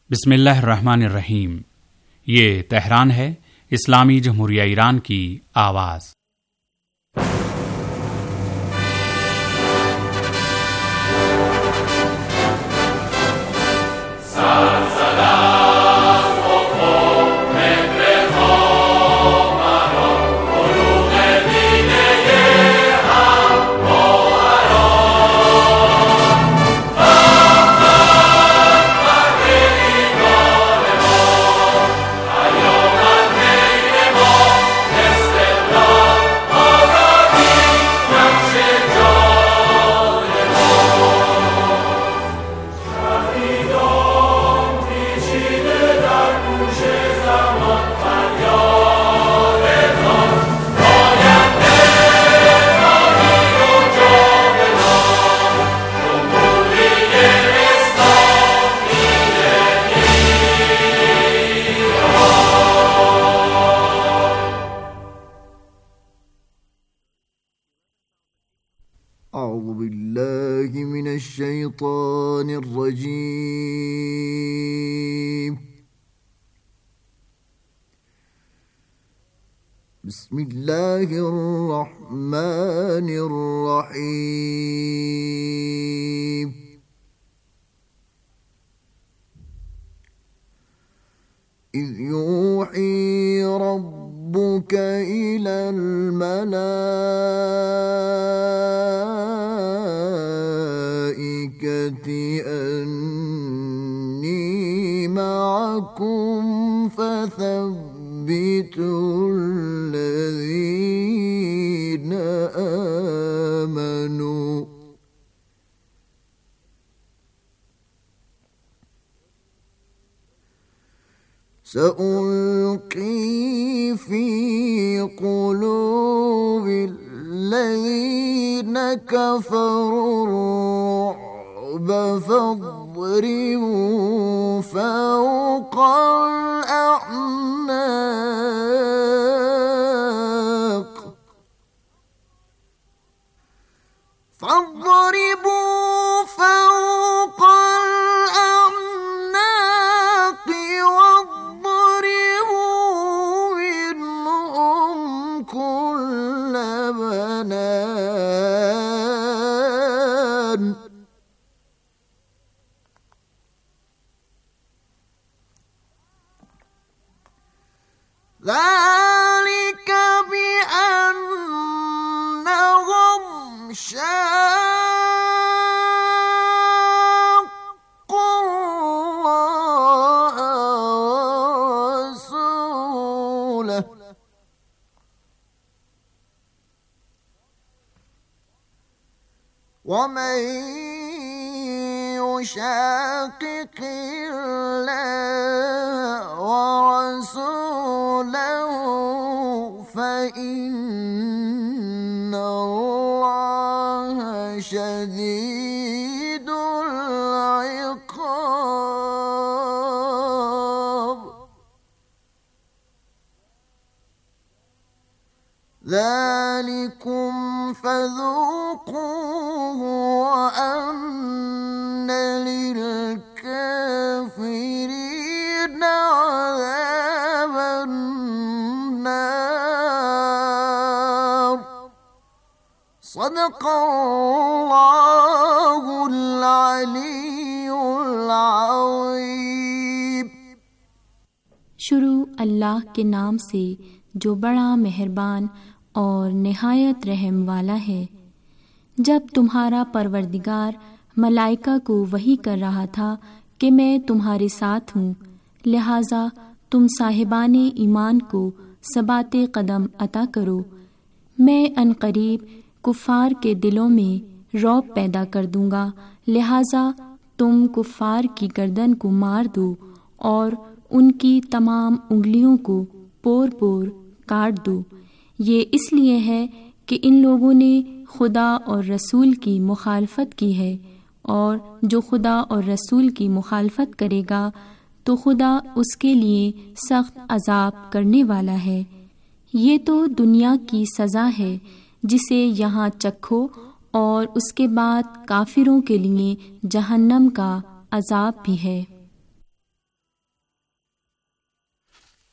बिस्मिल्लाहिर्रहमानिर्रहीम। ये तेहरान है, इस्लामी जमहूरिया ईरान की आवाज़। أعوذ بالله من الشيطان الرجيم. بسم الله الرحمن الرحيم. إذ يوحي ربك إلى الملائكة أني معكم فثبتوا الذين آمنوا. سألقي في قلوب الذين كفروا الرعب فاضربوا فوق الأعناق. فاضربوا فوق الأعناق واضربوا منهم كل بنان. ذلك بأنهم شاقوا الله ورسوله ومن يشاقق الله ورسوله فإن الله شديد العقاب. ذلكم فذوقوه وأن للكافرين عذاب النار. صدق الله العلي العظيم. शुरू अल्लाह के नाम से जो बड़ा मेहरबान और निहायत रहम वाला है। जब तुम्हारा परवरदिगार मलाइका को वही कर रहा था कि मैं तुम्हारे साथ हूँ, लिहाजा तुम साहिबाने ईमान को सबाते कदम अता करो। मैं अनकरीब कुफ़ार के दिलों में रौब पैदा कर दूँगा, लिहाजा तुम कुफ़ार की गर्दन को मार दो और उनकी तमाम उंगलियों को पोर पोर काट दो। ये इसलिए है कि इन लोगों ने खुदा और रसूल की मुखालफत की है, और जो खुदा और रसूल की मुखालफत करेगा तो खुदा उसके लिए सख्त अजाब करने वाला है। ये तो दुनिया की सज़ा है जिसे यहाँ चखो, और उसके बाद काफिरों के लिए जहन्नम का अजाब भी है।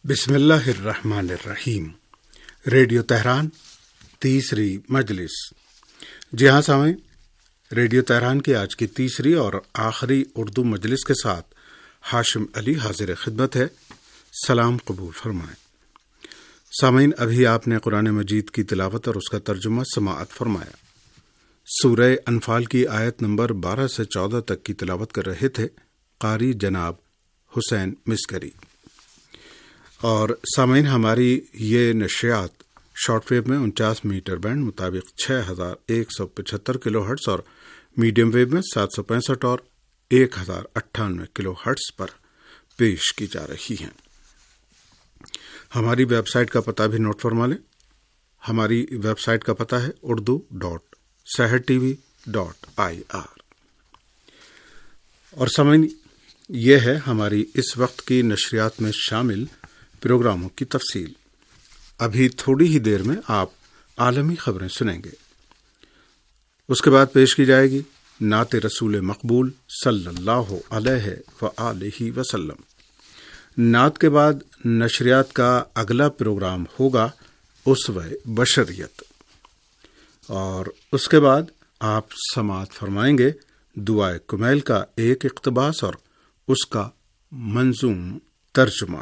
بسم اللہ الرحمن الرحیم۔ ریڈیو تہران تیسری مجلس۔ جی ہاں سامعین، ریڈیو تہران کی آج کی تیسری اور آخری اردو مجلس کے ساتھ ہاشم علی حاضر خدمت ہے۔ سلام قبول فرمائیں۔ سامعین، ابھی آپ نے قرآن مجید کی تلاوت اور اس کا ترجمہ سماعت فرمایا۔ سورہ انفال کی آیت نمبر 12 سے 14 تک کی تلاوت کر رہے تھے قاری جناب حسین مسکری۔ اور سامعین، ہماری یہ نشریات شارٹ ویو میں 49 میٹر بینڈ مطابق 6175 کلو ہرٹز اور میڈیم ویو میں 765 اور 1098 کلو ہرٹز پر پیش کی جا رہی ہیں۔ ہماری ویب سائٹ کا پتہ بھی نوٹ فرما لیں۔ ہماری ویب سائٹ کا پتہ ہے urdu.sehertv.ir۔ اور سامعین، یہ ہے ہماری اس وقت کی نشریات میں شامل پروگراموں کی تفصیل۔ ابھی تھوڑی ہی دیر میں آپ عالمی خبریں سنیں گے۔ اس کے بعد پیش کی جائے گی نعت رسول مقبول صلی اللہ علیہ وآلہ وسلم۔ نعت کے بعد نشریات کا اگلا پروگرام ہوگا اسوہ بشریت، اور اس کے بعد آپ سماعت فرمائیں گے دعائے کمیل کا ایک اقتباس اور اس کا منظوم ترجمہ۔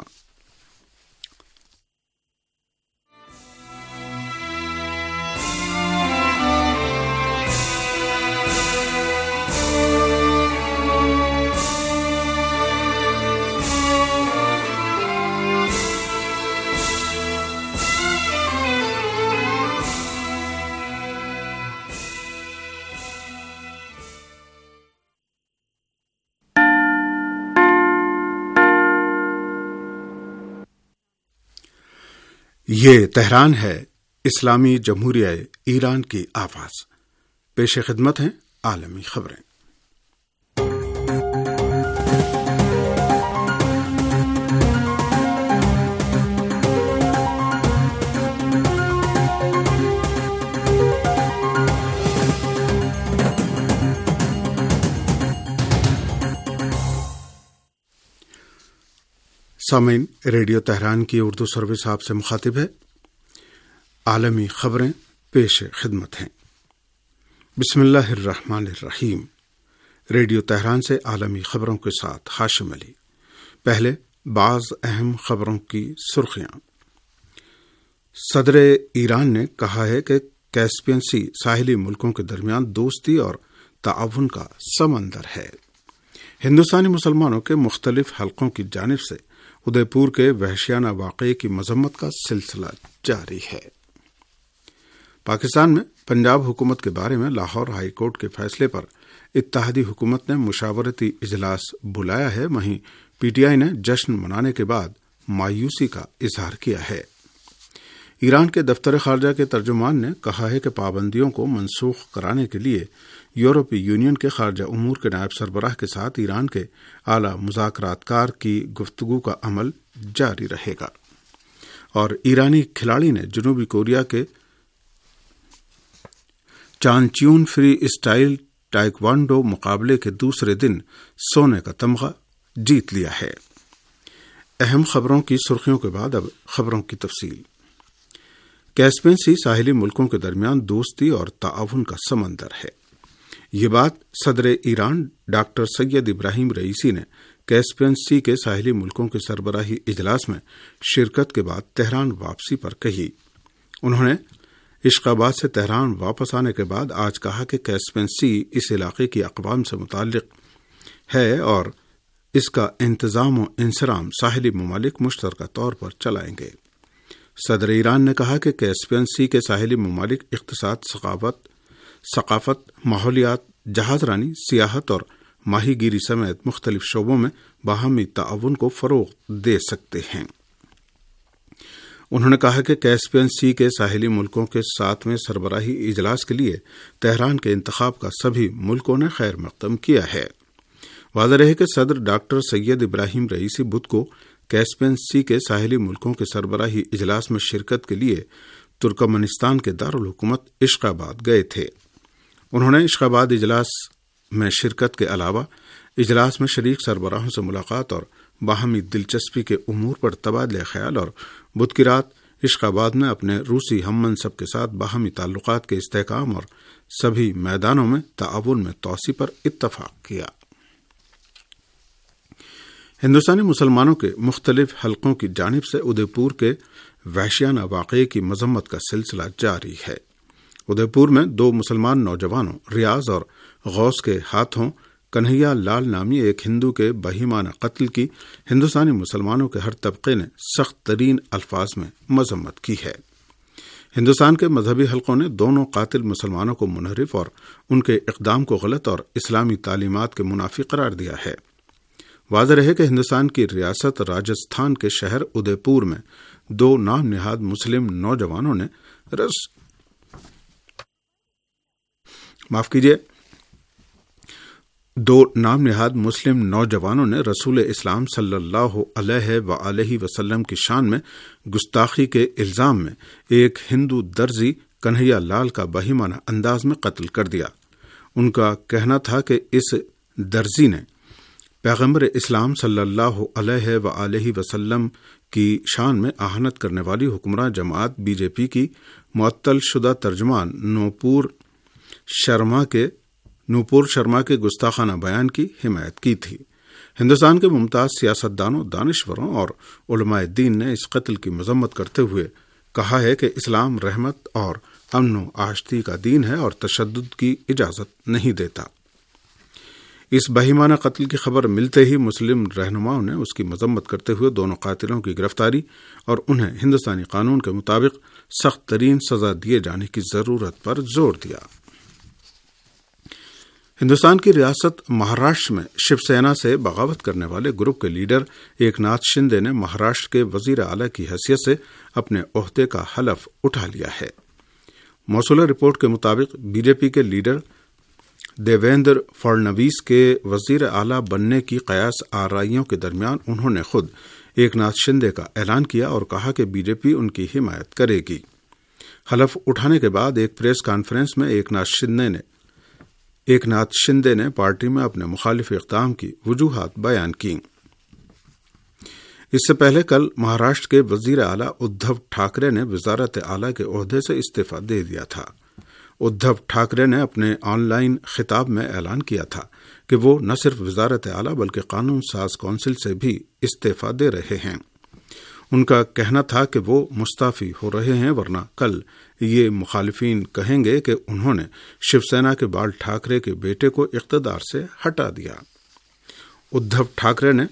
یہ تہران ہے، اسلامی جمہوریہ ایران کی آواز۔ پیش خدمت ہیں عالمی خبریں۔ سامعین، ریڈیو تہران کی اردو سروس آپ سے مخاطب ہے۔ عالمی خبریں پیش خدمت ہیں۔ بسم اللہ الرحمن الرحیم۔ ریڈیو تہران سے عالمی خبروں کے ساتھ ہاشم علی۔ پہلے بعض اہم خبروں کی سرخیاں۔ صدر ایران نے کہا ہے کہ کیسپین سی ساحلی ملکوں کے درمیان دوستی اور تعاون کا سمندر ہے۔ ہندوستانی مسلمانوں کے مختلف حلقوں کی جانب سے ادے پور کے وحشیانہ واقعے کی مذمت کا سلسلہ جاری ہے۔ پاکستان میں پنجاب حکومت کے بارے میں لاہور ہائی کورٹ کے فیصلے پر اتحادی حکومت نے مشاورتی اجلاس بلایا ہے۔ وہیں پی ٹی آئی نے جشن منانے کے بعد مایوسی کا اظہار کیا ہے۔ ایران کے دفتر خارجہ کے ترجمان نے کہا ہے کہ پابندیوں کو منسوخ کرانے کے لیے یورپی یونین کے خارجہ امور کے نائب سربراہ کے ساتھ ایران کے اعلی مذاکرات کار کی گفتگو کا عمل جاری رہے گا۔ اور ایرانی کھلاڑی نے جنوبی کوریا کے چانچیون فری اسٹائل ٹائیکوانڈو مقابلے کے دوسرے دن سونے کا تمغہ جیت لیا ہے۔ اہم خبروں کی سرخیوں کے بعد اب خبروں کی تفصیل۔ کیسپین سی ساحلی ملکوں کے درمیان دوستی اور تعاون کا سمندر ہے۔ یہ بات صدر Iran doctor Syed Ebrahim Raisi نے کیسپین سی کے ساحلی ملکوں کے سربراہی اجلاس میں شرکت کے بعد تہران واپسی پر کہی۔ انہوں نے عشق آباد سے تہران واپس آنے کے بعد آج کہا کہ کیسپین سی اس علاقے کی اقوام سے متعلق ہے اور اس کا انتظام و انصرام ساحلی ممالک مشترکہ طور پر چلائیں گے۔ صدر ایران نے کہا کہ کیسپین سی کے ساحلی ممالک اقتصاد، ثقافت، ماحولیات، جہاز رانی، سیاحت اور ماہی گیری سمیت مختلف شعبوں میں باہمی تعاون کو فروغ دے سکتے ہیں۔ انہوں نے کہا کہ کیسپین سی کے ساحلی ملکوں کے 7ویں سربراہی اجلاس کے لیے تہران کے انتخاب کا سبھی ملکوں نے خیر مقدم کیا ہے۔ واضح رہے کہ صدر ڈاکٹر سید ابراہیم رئیسی بدھ کو کیسپین سی کے ساحلی ملکوں کے سربراہی اجلاس میں شرکت کے لیے ترکمانستان کے دارالحکومت عشق آباد گئے تھے۔ انہوں نے عشق آباد اجلاس میں شرکت کے علاوہ اجلاس میں شریک سربراہوں سے ملاقات اور باہمی دلچسپی کے امور پر تبادلہ خیال اور بدھ کی رات عشق آباد میں اپنے روسی ہم منصب کے ساتھ باہمی تعلقات کے استحکام اور سبھی میدانوں میں تعاون میں توسیع پر اتفاق کیا۔ ہندوستانی مسلمانوں کے مختلف حلقوں کی جانب سے ادے پور کے وحشیانہ واقعے کی مذمت کا سلسلہ جاری ہے۔ ادے پور میں 2 مسلمان نوجوانوں ریاض اور غوث کے ہاتھوں کنہیا لال نامی ایک ہندو کے بہیمانہ قتل کی ہندوستانی مسلمانوں کے ہر طبقے نے سخت ترین الفاظ میں مذمت کی ہے۔ ہندوستان کے مذہبی حلقوں نے دونوں قاتل مسلمانوں کو منحرف اور ان کے اقدام کو غلط اور اسلامی تعلیمات کے منافی قرار دیا ہے۔ واضح رہے کہ ہندوستان کی ریاست راجستھان کے شہر ادے پور میں 2 نام نہاد مسلم نوجوانوں نے رسول اسلام صلی اللہ علیہ وآلہ وسلم کی شان میں گستاخی کے الزام میں ایک ہندو درزی کنہیا لال کا بہیمانہ انداز میں قتل کر دیا۔ ان کا کہنا تھا کہ اس درزی نے پیغمبر اسلام صلی اللہ علیہ وآلہ وسلم کی شان میں اہانت کرنے والی حکمراں جماعت بی جے پی کی معطل شدہ ترجمان نوپور شرما کے گستاخانہ بیان کی حمایت کی تھی۔ ہندوستان کے ممتاز سیاستدانوں، دانشوروں اور علماء دین نے اس قتل کی مذمت کرتے ہوئے کہا ہے کہ اسلام رحمت اور امن و آشتی کا دین ہے اور تشدد کی اجازت نہیں دیتا۔ اس بہیمانہ قتل کی خبر ملتے ہی مسلم رہنماؤں نے اس کی مذمت کرتے ہوئے دونوں قاتلوں کی گرفتاری اور انہیں ہندوستانی قانون کے مطابق سخت ترین سزا دیے جانے کی ضرورت پر زور دیا۔ ہندوستان کی ریاست مہاراشٹر میں شیو سینا سے بغاوت کرنے والے گروپ کے لیڈر ایک ناتھ شندے نے مہاراشٹر کے وزیر اعلی کی حیثیت سے اپنے عہدے کا حلف اٹھا لیا ہے۔ موصولہ رپورٹ کے مطابق بی جے پی کے لیڈر دیویندر فڑنویس کے وزیر اعلی بننے کی قیاس آرائیوں کے درمیان انہوں نے خود ایک ناتھ شندے کا اعلان کیا اور کہا کہ بی جے پی ان کی حمایت کرے گی۔ حلف اٹھانے کے بعد ایک پریس کانفرنس میں ایک ناتھ شندے نے پارٹی میں اپنے مخالف اقدام کی وجوہات بیان کی۔ اس سے پہلے کل مہاراشٹر کے وزیر اعلی ادھو ٹھاکرے نے وزارت اعلی کے عہدے سے استعفی دے دیا تھا۔ ادھو ٹھاکرے نے اپنے آن لائن خطاب میں اعلان کیا تھا کہ وہ نہ صرف وزارت اعلی بلکہ قانون ساز کونسل سے بھی استعفی دے رہے ہیں۔ ان کا کہنا تھا کہ وہ مستعفی ہو رہے ہیں ورنہ کل یہ مخالفین کہیں گے کہ انہوں نے شیو سینا کے بال ٹھاکرے کے بیٹے کو اقتدار سے ہٹا دیا۔ ادھو ٹھاکرے نے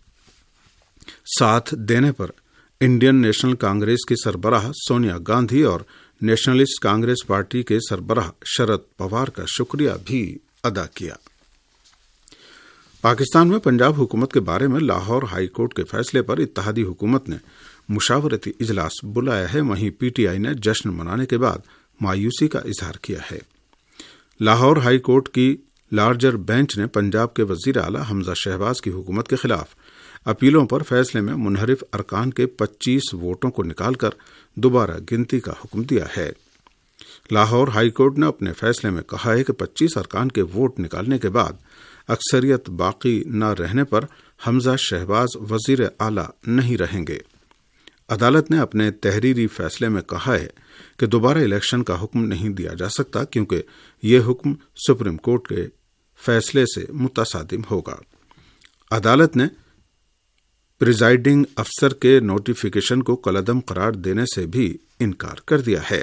ساتھ دینے پر انڈین نیشنل کانگریس کی سربراہ سونیا گاندھی اور نیشنلسٹ کانگریس پارٹی کے سربراہ شرد پوار کا شکریہ بھی ادا کیا۔ پاکستان میں پنجاب حکومت کے بارے میں لاہور ہائی کورٹ کے فیصلے پر اتحادی حکومت نے مشاورتی اجلاس بلایا ہے، وہیں پی ٹی آئی نے جشن منانے کے بعد مایوسی کا اظہار کیا ہے۔ لاہور ہائی کورٹ کی لارجر بینچ نے پنجاب کے وزیر اعلی حمزہ شہباز کی حکومت کے خلاف اپیلوں پر فیصلے میں منحرف ارکان کے 25 ووٹوں کو نکال کر دوبارہ گنتی کا حکم دیا ہے۔ لاہور ہائی کورٹ نے اپنے فیصلے میں کہا ہے کہ 25 ارکان کے ووٹ نکالنے کے بعد اکثریت باقی نہ رہنے پر حمزہ شہباز وزیر اعلی نہیں رہیں گے۔ عدالت نے اپنے تحریری فیصلے میں کہا ہے کہ دوبارہ الیکشن کا حکم نہیں دیا جا سکتا کیونکہ یہ حکم سپریم کورٹ کے فیصلے سے متصادم ہوگا۔ عدالت نے پریزائڈنگ افسر کے نوٹیفیکیشن کو کالعدم قرار دینے سے بھی انکار کر دیا ہے۔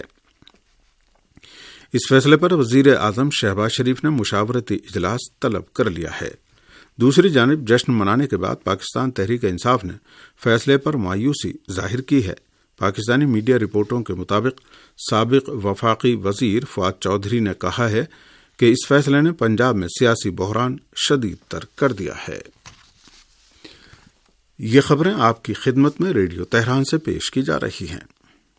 اس فیصلے پر وزیر اعظم شہباز شریف نے مشاورتی اجلاس طلب کر لیا ہے۔ دوسری جانب جشن منانے کے بعد پاکستان تحریک انصاف نے فیصلے پر مایوسی ظاہر کی ہے۔ پاکستانی میڈیا رپورٹوں کے مطابق سابق وفاقی وزیر فواد چودھری نے کہا ہے کہ اس فیصلے نے پنجاب میں سیاسی بحران شدید تر کر دیا ہے۔ یہ خبریں آپ کی خدمت میں ریڈیو تہران سے پیش کی جا رہی ہیں۔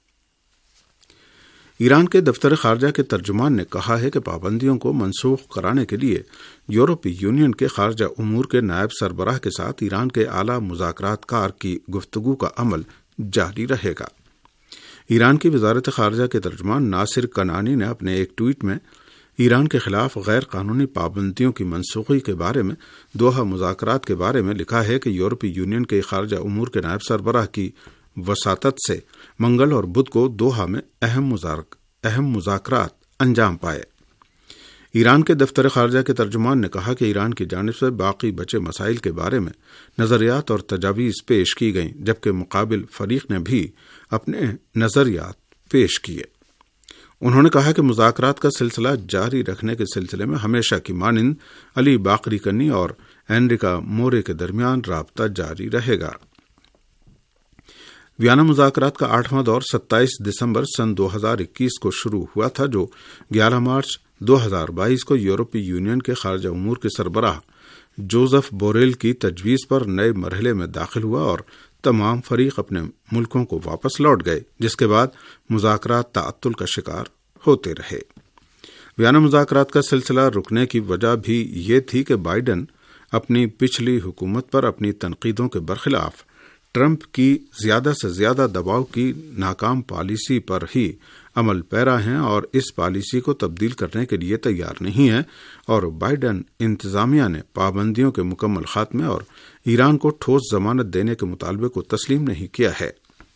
ایران کے دفتر خارجہ کے ترجمان نے کہا ہے کہ پابندیوں کو منسوخ کرانے کے لیے یورپی یونین کے خارجہ امور کے نائب سربراہ کے ساتھ ایران کے اعلی مذاکرات کار کی گفتگو کا عمل جاری رہے گا۔ ایران کی وزارت خارجہ کے ترجمان ناصر کنانی نے اپنے ایک ٹویٹ میں ایران کے خلاف غیر قانونی پابندیوں کی منسوخی کے بارے میں دوحہ مذاکرات کے بارے میں لکھا ہے کہ یورپی یونین کے خارجہ امور کے نائب سربراہ کی وساطت سے منگل اور بدھ کو دوحہ میں اہم مذاکرات انجام پائے۔ ایران کے دفتر خارجہ کے ترجمان نے کہا کہ ایران کی جانب سے باقی بچے مسائل کے بارے میں نظریات اور تجاویز پیش کی گئیں، جبکہ مقابل فریق نے بھی اپنے نظریات پیش کیے۔ انہوں نے کہا کہ مذاکرات کا سلسلہ جاری رکھنے کے سلسلے میں ہمیشہ کی مانند علی باقری کنی اور انریکا مورے کے درمیان رابطہ جاری رہے گا۔ ویانا مذاکرات کا 8واں دور 27 دسمبر سن 2021 کو شروع ہوا تھا، جو 11 مارچ 2022 کو یورپی یونین کے خارجہ امور کے سربراہ جوزف بوریل کی تجویز پر نئے مرحلے میں داخل ہوا اور تمام فریق اپنے ملکوں کو واپس لوٹ گئے، جس کے بعد مذاکرات تعطل کا شکار ہوتے رہے۔ ویانا مذاکرات کا سلسلہ رکنے کی وجہ بھی یہ تھی کہ بائیڈن اپنی پچھلی حکومت پر اپنی تنقیدوں کے برخلاف ٹرمپ کی زیادہ سے زیادہ دباؤ کی ناکام پالیسی پر ہی عمل پیرا ہیں اور اس پالیسی کو تبدیل کرنے کے لیے تیار نہیں ہیں، اور بائیڈن انتظامیہ نے پابندیوں کے مکمل خاتمے اور ایران کو ٹھوس ضمانت دینے کے مطالبے کو تسلیم نہیں کیا ہے۔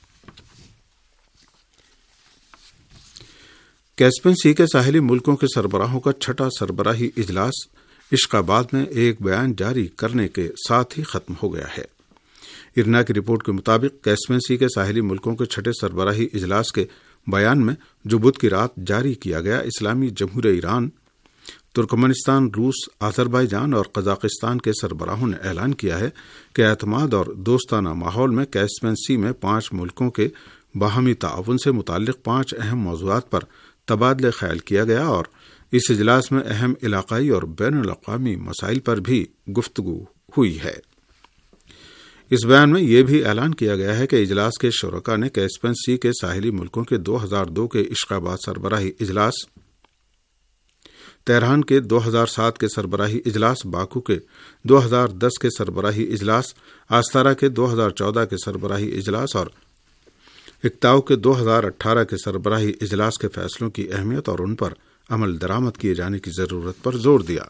کیسپین سی کے ساحلی ملکوں کے سربراہوں کا 6واں سربراہی اجلاس اشخاباد میں ایک بیان جاری کرنے کے ساتھ ہی ختم ہو گیا ہے۔ ارنا کی رپورٹ کے مطابق کیسپین سی کے ساحلی ملکوں کے 6 سربراہی اجلاس کے بیان میں جو بدھ کی رات جاری کیا گیا، اسلامی جمہوریہ ایران، ترکمانستان، روس، آذربائیجان اور قزاقستان کے سربراہوں نے اعلان کیا ہے کہ اعتماد اور دوستانہ ماحول میں کیسپین سی میں 5 ملکوں کے باہمی تعاون سے متعلق 5 اہم موضوعات پر تبادلہ خیال کیا گیا، اور اس اجلاس میں اہم علاقائی اور بین الاقوامی مسائل پر بھی گفتگو ہوئی ہے۔ اس بیان میں یہ بھی اعلان کیا گیا ہے کہ اجلاس کے شرکاء نے کیسپین سی کے ساحلی ملکوں کے 2002 کے اشخاباد سربراہی اجلاس، تہران کے 2007 کے سربراہی اجلاس، باکو کے 2010 کے سربراہی اجلاس، آستارا کے 2014 کے سربراہی اجلاس اور اکتاؤ کے 2018 کے سربراہی اجلاس کے فیصلوں کی اہمیت اور ان پر عمل درآمد کیے جانے کی ضرورت پر زور دیا۔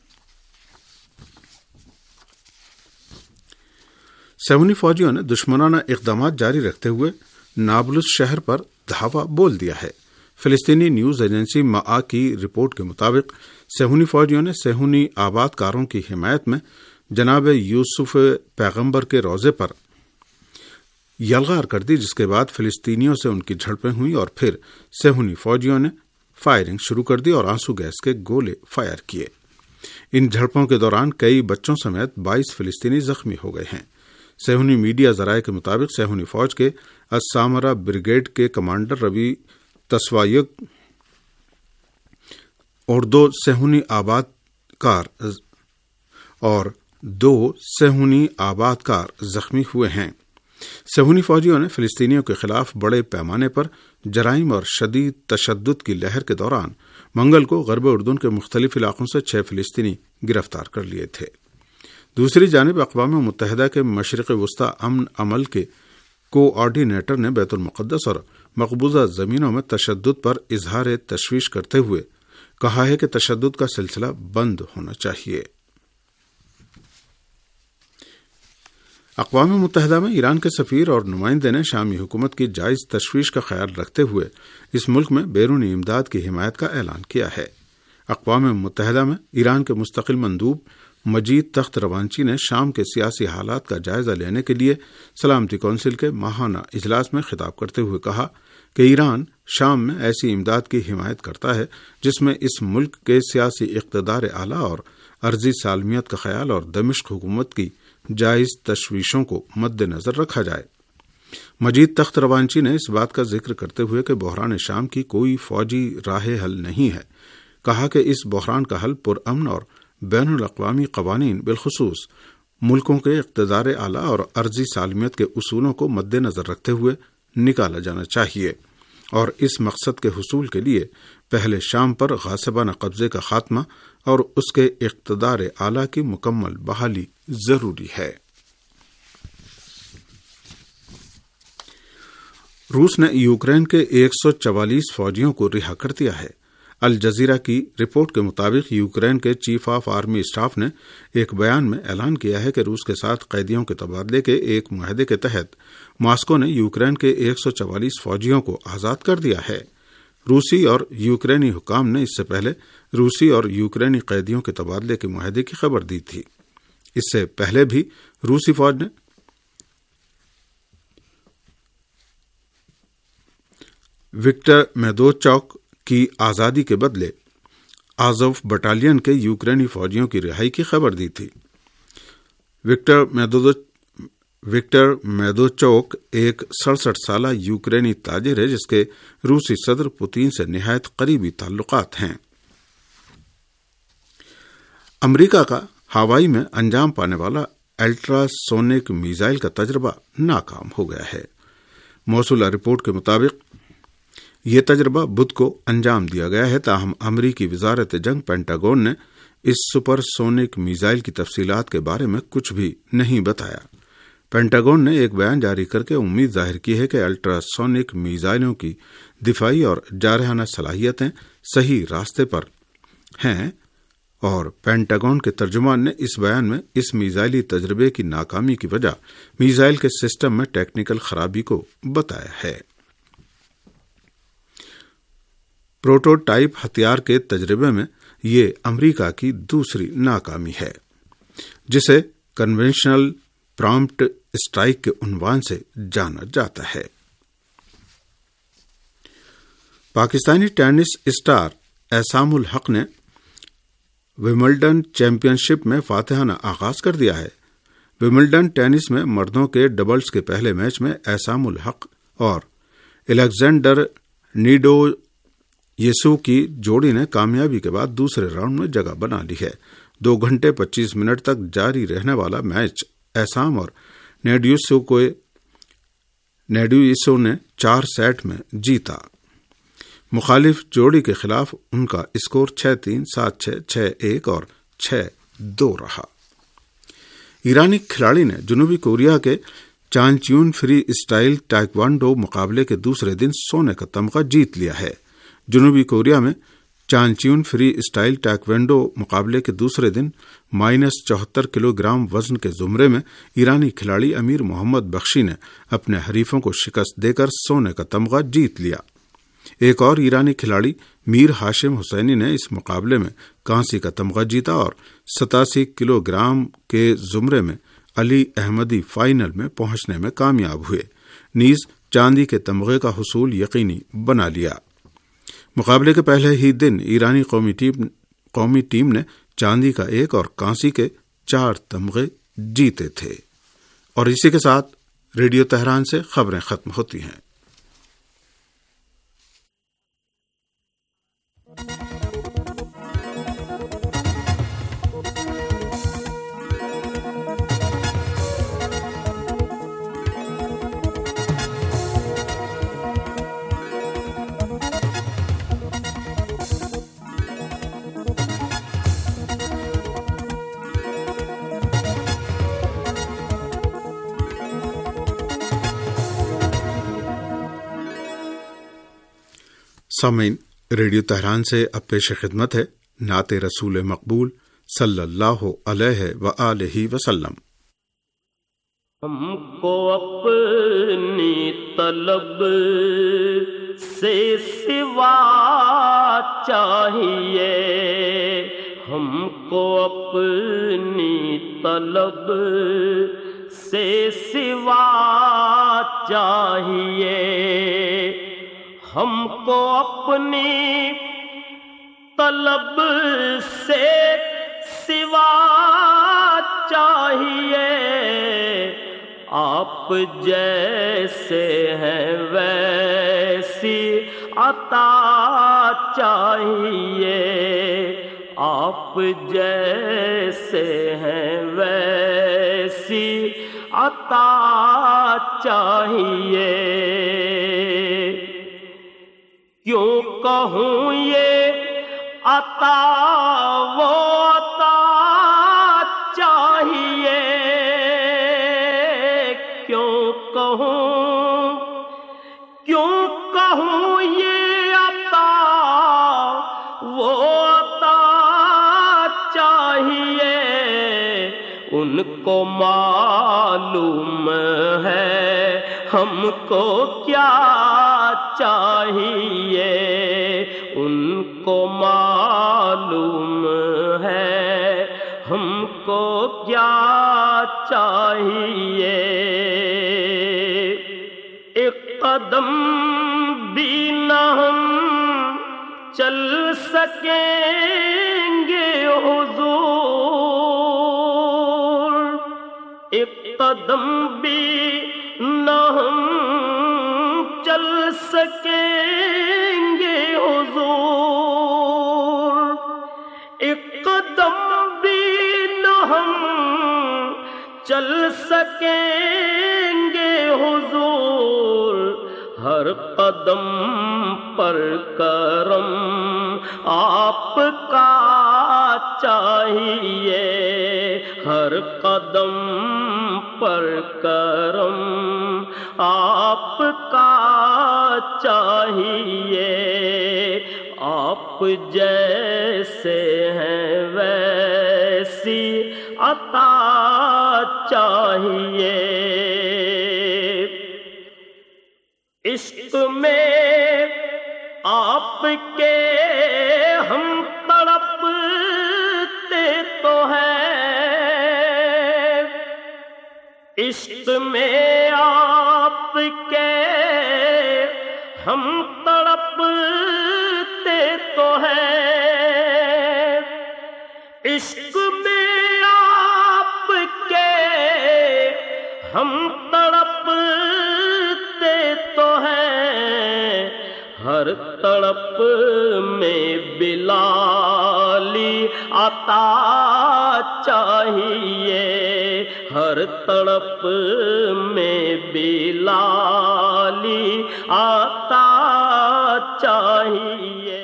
صہیونی فوجیوں نے دشمنانہ اقدامات جاری رکھتے ہوئے نابلس شہر پر دھاوا بول دیا ہے۔ فلسطینی نیوز ایجنسی معا کی رپورٹ کے مطابق صہیونی فوجیوں نے صہیونی آباد کاروں کی حمایت میں جناب یوسف پیغمبر کے روضے پر یلغار کر دی، جس کے بعد فلسطینیوں سے ان کی جھڑپیں ہوئیں اور پھر صہیونی فوجیوں نے فائرنگ شروع کر دی اور آنسو گیس کے گولے فائر کیے۔ ان جھڑپوں کے دوران کئی بچوں سمیت 22 فلسطینی زخمی ہو گئے ہیں۔ صہیونی میڈیا ذرائع کے مطابق صہیونی فوج کے السامرا بریگیڈ کے کمانڈر روی تسوایگ اور 2 صہیونی آباد کار اور 2 صہیونی آباد کار زخمی ہوئے ہیں۔ صہیونی فوجیوں نے فلسطینیوں کے خلاف بڑے پیمانے پر جرائم اور شدید تشدد کی لہر کے دوران منگل کو غرب اردن کے مختلف علاقوں سے 6 فلسطینی گرفتار کر لیے تھے۔ دوسری جانب اقوام متحدہ کے مشرق وسطی امن عمل کے کوآرڈینیٹر نے بیت المقدس اور مقبوضہ زمینوں میں تشدد پر اظہار تشویش کرتے ہوئے کہا ہے کہ تشدد کا سلسلہ بند ہونا چاہیے۔ اقوام متحدہ میں ایران کے سفیر اور نمائندے نے شامی حکومت کی جائز تشویش کا خیال رکھتے ہوئے اس ملک میں بیرونی امداد کی حمایت کا اعلان کیا ہے۔ اقوام متحدہ میں ایران کے مستقل مندوب مجید تخت روانچی نے شام کے سیاسی حالات کا جائزہ لینے کے لیے سلامتی کونسل کے ماہانہ اجلاس میں خطاب کرتے ہوئے کہا کہ ایران شام میں ایسی امداد کی حمایت کرتا ہے جس میں اس ملک کے سیاسی اقتدار اعلیٰ اور ارضی سالمیت کا خیال اور دمشق حکومت کی جائز تشویشوں کو مد نظر رکھا جائے۔ مجید تخت روانچی نے اس بات کا ذکر کرتے ہوئے کہ بحران شام کی کوئی فوجی راہ حل نہیں ہے، کہا کہ اس بحران کا حل پرامن اور بین الاقوامی قوانین، بالخصوص ملکوں کے اقتدار اعلیٰ اور ارضی سالمیت کے اصولوں کو مد نظر رکھتے ہوئے نکالا جانا چاہیے، اور اس مقصد کے حصول کے لیے پہلے شام پر غاصبانہ قبضے کا خاتمہ اور اس کے اقتدار اعلیٰ کی مکمل بحالی ضروری ہے۔ روس نے یوکرین کے 144 فوجیوں کو رہا کر دیا ہے۔ الجزیرہ کی رپورٹ کے مطابق یوکرین کے چیف آف آرمی اسٹاف نے ایک بیان میں اعلان کیا ہے کہ روس کے ساتھ قیدیوں کے تبادلے کے ایک معاہدے کے تحت ماسکو نے یوکرین کے 144 فوجیوں کو آزاد کر دیا ہے۔ روسی اور یوکرینی حکام نے اس سے پہلے روسی اور یوکرینی قیدیوں کے تبادلے کے معاہدے کی خبر دی تھی۔ اس سے پہلے بھی روسی فوج نے وکٹر میدوچوک کی آزادی کے بدلے آزوف بٹالین کے یوکرینی فوجیوں کی رہائی کی خبر دی تھی۔ وکٹر میدوچوک ایک 67 سالہ یوکرینی تاجر ہے جس کے روسی صدر پوتین سے نہایت قریبی تعلقات ہیں۔ امریکہ کا ہوائی میں انجام پانے والا الٹرا سونک میزائل کا تجربہ ناکام ہو گیا ہے۔ موصولہ رپورٹ کے مطابق یہ تجربہ بدھ کو انجام دیا گیا ہے، تاہم امریکی وزارت جنگ پینٹاگون نے اس سپر سونک میزائل کی تفصیلات کے بارے میں کچھ بھی نہیں بتایا۔ پینٹاگون نے ایک بیان جاری کر کے امید ظاہر کی ہے کہ الٹرا سونک میزائلوں کی دفاعی اور جارحانہ صلاحیتیں صحیح راستے پر ہیں، اور پینٹاگون کے ترجمان نے اس بیان میں اس میزائلی تجربے کی ناکامی کی وجہ میزائل کے سسٹم میں ٹیکنیکل خرابی کو بتایا ہے۔ پروٹوٹائپ ہتھیار کے تجربے میں یہ امریکہ کی دوسری ناکامی ہے، جسے کنونشنل پرامپٹ اسٹرائک کے عنوان سے جانا جاتا ہے۔ پاکستانی ٹینس اسٹار احسام الحق نے ومبلڈن چیمپئن شپ میں فاتحانہ آغاز کر دیا ہے۔ ومبلڈن ٹینس میں مردوں کے ڈبلز کے پہلے میچ میں احسام الحق اور الیگزینڈر نیڈو یسو کی جوڑی نے کامیابی کے بعد دوسرے راؤنڈ میں جگہ بنا لی ہے۔ 2 گھنٹے 25 منٹ تک جاری رہنے والا میچ احسام اور نیڈو یسو نے 4 سیٹ میں جیتا۔ مخالف جوڑی کے خلاف ان کا اسکور 6-3، 7-6، 6-1 اور 6-2 رہا۔ ایرانی کھلاڑی نے جنوبی کوریا کے چانچیون فری اسٹائل ٹائیکوانڈو مقابلے کے دوسرے دن سونے کا تمغہ جیت لیا ہے۔ جنوبی کوریا میں چانچیون فری اسٹائل ٹائیکوانڈو مقابلے کے دوسرے دن -74 کلو گرام وزن کے زمرے میں ایرانی کھلاڑی امیر محمد بخشی نے اپنے حریفوں کو شکست دے کر سونے کا تمغہ جیت لیا۔ ایک اور ایرانی کھلاڑی میر ہاشم حسینی نے اس مقابلے میں کانسی کا تمغہ جیتا اور 87 کلو گرام کے زمرے میں علی احمدی فائنل میں پہنچنے میں کامیاب ہوئے، نیز چاندی کے تمغے کا حصول یقینی بنا لیا۔ مقابلے کے پہلے ہی دن ایرانی قومی ٹیم نے چاندی کا 1 اور کانسی کے 4 تمغے جیتے تھے۔ اور اسی کے ساتھ ریڈیو تہران سے خبریں ختم ہوتی ہیں۔ سامعین، ریڈیو تہران سے اب پیش خدمت ہے نعت رسول مقبول صلی اللہ علیہ وآلہ وسلم۔ ہم کو اپنی طلب سے سوا چاہیے، ہم کو اپنی طلب سے سوا چاہیے، ہم کو اپنی طلب سے سوا چاہیے، آپ جیسے ہیں ویسی عطا چاہیے، آپ جیسے ہیں ویسی عطا چاہیے۔ کیوں کہوں یہ عطا وہ عطا چاہیے، کیوں کہوں یہ عطا کو معلوم ہے ہم کو کیا چاہیے، ان کو معلوم ہے ہم کو کیا چاہیے، ایک قدم بھی نہ ہم چل سکیں گے حضور، ایک قدم بھی نہ ہم چل سکیں گے حضور، ایک قدم بھی نہ ہم چل سکیں گے حضور، ہر قدم پر کرم آپ کا چاہیے، ہر قدم پر کرم آپ کا چاہیے، آپ جیسے ہیں ویسی عطا چاہیے، عشق میں آپ کے ہم تڑپتے تو ہیں، عشق میں آپ کے ہم تڑپتے تو ہیں، عشق میں آپ کے ہم تڑپتے تو ہیں، ہر تڑپ میں بلالی عطا چاہیے، ہر تڑپ میں بلالی عطا چاہیے۔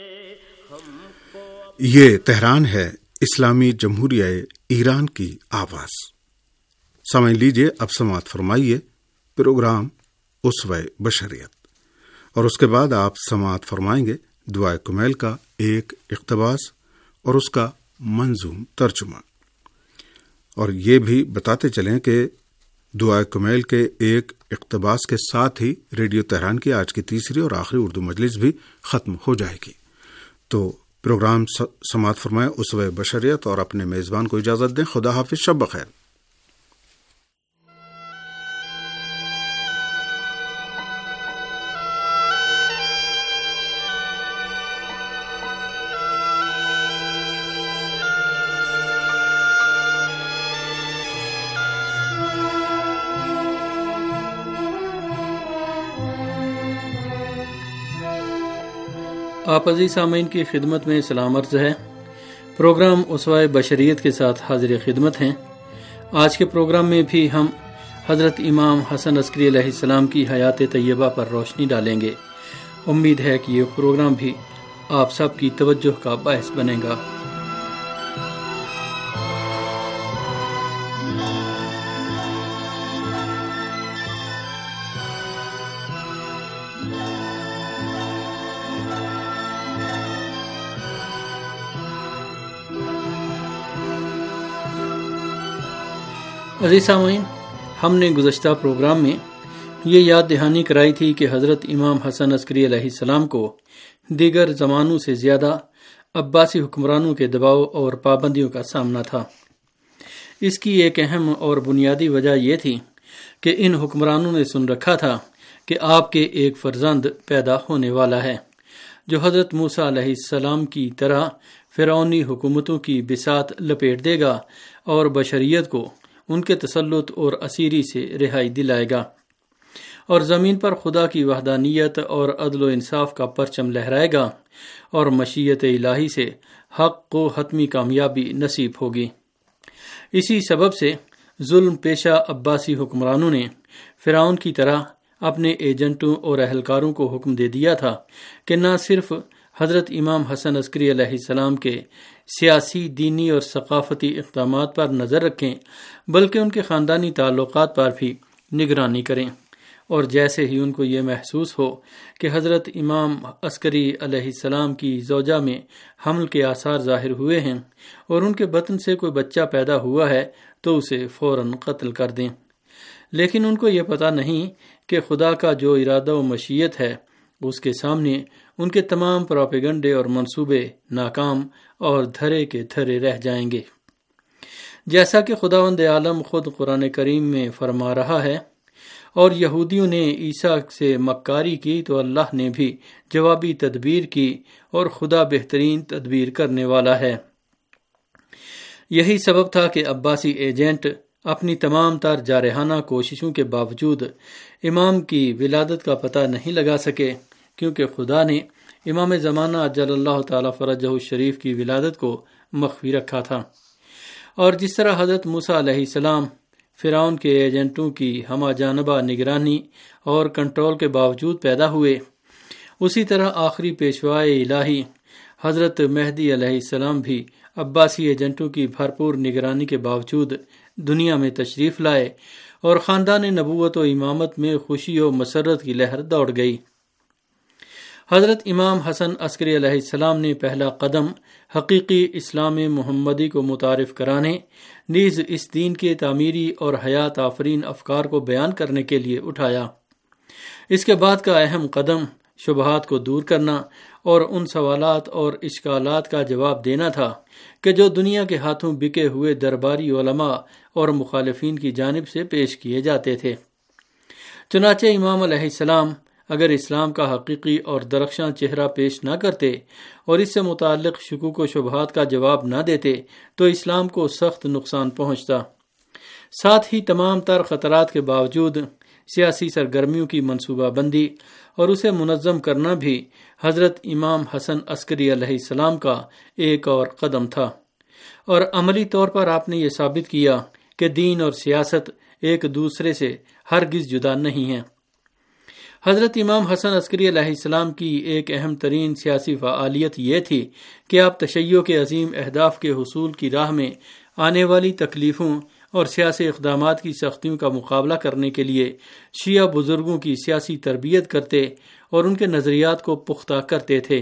یہ تہران ہے، اسلامی جمہوریہ ایران کی آواز۔ سمجھ لیجیے، اب سماعت فرمائیے پروگرام اسوہ بشریت، اور اس کے بعد آپ سماعت فرمائیں گے دعائے کمیل کا ایک اقتباس اور اس کا منظوم ترجمہ۔ اور یہ بھی بتاتے چلیں کہ دعائے کمیل کے ایک اقتباس کے ساتھ ہی ریڈیو تہران کی آج کی تیسری اور آخری اردو مجلس بھی ختم ہو جائے گی۔ تو پروگرام سماعت فرمائیں اسوہ بشریت اور اپنے میزبان کو اجازت دیں۔ خدا حافظ، شب بخیر۔ آپ عزیز سامعین کی خدمت میں سلام عرض ہے۔ پروگرام اسوہ بشریت کے ساتھ حاضر خدمت ہیں۔ آج کے پروگرام میں بھی ہم حضرت امام حسن عسکری علیہ السلام کی حیات طیبہ پر روشنی ڈالیں گے۔ امید ہے کہ یہ پروگرام بھی آپ سب کی توجہ کا باعث بنے گا۔ عزیز سامعین، ہم نے گزشتہ پروگرام میں یہ یاد دہانی کرائی تھی کہ حضرت امام حسن عسکری علیہ السلام کو دیگر زمانوں سے زیادہ عباسی حکمرانوں کے دباؤ اور پابندیوں کا سامنا تھا۔ اس کی ایک اہم اور بنیادی وجہ یہ تھی کہ ان حکمرانوں نے سن رکھا تھا کہ آپ کے ایک فرزند پیدا ہونے والا ہے جو حضرت موسیٰ علیہ السلام کی طرح فرعونی حکومتوں کی بساط لپیٹ دے گا اور بشریت کو ان کے تسلط اور اسیری سے رہائی دلائے گا، اور زمین پر خدا کی وحدانیت اور عدل و انصاف کا پرچم لہرائے گا، اور مشیت الہی سے حق کو حتمی کامیابی نصیب ہوگی۔ اسی سبب سے ظلم پیشہ عباسی حکمرانوں نے فرعون کی طرح اپنے ایجنٹوں اور اہلکاروں کو حکم دے دیا تھا کہ نہ صرف حضرت امام حسن عسکری علیہ السلام کے سیاسی، دینی اور ثقافتی اقدامات پر نظر رکھیں، بلکہ ان کے خاندانی تعلقات پر بھی نگرانی کریں، اور جیسے ہی ان کو یہ محسوس ہو کہ حضرت امام عسکری علیہ السلام کی زوجہ میں حمل کے آثار ظاہر ہوئے ہیں اور ان کے بطن سے کوئی بچہ پیدا ہوا ہے تو اسے فوراً قتل کر دیں۔ لیکن ان کو یہ پتہ نہیں کہ خدا کا جو ارادہ و مشیت ہے اس کے سامنے ان کے تمام پروپیگنڈے اور منصوبے ناکام اور دھرے کے دھرے رہ جائیں گے۔ جیسا کہ خداوند عالم خود قرآن کریم میں فرما رہا ہے، اور یہودیوں نے عیسیٰ سے مکاری کی تو اللہ نے بھی جوابی تدبیر کی اور خدا بہترین تدبیر کرنے والا ہے۔ یہی سبب تھا کہ عباسی ایجنٹ اپنی تمام تر جارحانہ کوششوں کے باوجود امام کی ولادت کا پتہ نہیں لگا سکے، کیونکہ خدا نے امام زمانہ عجل اللہ تعالی فرجہ الشریف کی ولادت کو مخفی رکھا تھا۔ اور جس طرح حضرت موسیٰ علیہ السلام فرعون کے ایجنٹوں کی ہمہ جانبہ نگرانی اور کنٹرول کے باوجود پیدا ہوئے، اسی طرح آخری پیشوائے الہی حضرت مہدی علیہ السلام بھی عباسی ایجنٹوں کی بھرپور نگرانی کے باوجود دنیا میں تشریف لائے اور خاندان نبوت و امامت میں خوشی و مسرت کی لہر دوڑ گئی۔ حضرت امام حسن عسکری علیہ السلام نے پہلا قدم حقیقی اسلام محمدی کو متعارف کرانے، نیز اس دین کے تعمیری اور حیات آفرین افکار کو بیان کرنے کے لیے اٹھایا۔ اس کے بعد کا اہم قدم شبہات کو دور کرنا اور ان سوالات اور اشکالات کا جواب دینا تھا کہ جو دنیا کے ہاتھوں بکے ہوئے درباری علماء اور مخالفین کی جانب سے پیش کیے جاتے تھے۔ چنانچہ امام علیہ السلام اگر اسلام کا حقیقی اور درخشاں چہرہ پیش نہ کرتے اور اس سے متعلق شکوک و شبہات کا جواب نہ دیتے تو اسلام کو سخت نقصان پہنچتا۔ ساتھ ہی تمام تر خطرات کے باوجود سیاسی سرگرمیوں کی منصوبہ بندی اور اسے منظم کرنا بھی حضرت امام حسن عسکری علیہ السلام کا ایک اور قدم تھا، اور عملی طور پر آپ نے یہ ثابت کیا کہ دین اور سیاست ایک دوسرے سے ہرگز جدا نہیں ہیں۔ حضرت امام حسن عسکری علیہ السلام کی ایک اہم ترین سیاسی فعالیت یہ تھی کہ آپ تشیع کے عظیم اہداف کے حصول کی راہ میں آنے والی تکلیفوں اور سیاسی اقدامات کی سختیوں کا مقابلہ کرنے کے لیے شیعہ بزرگوں کی سیاسی تربیت کرتے اور ان کے نظریات کو پختہ کرتے تھے۔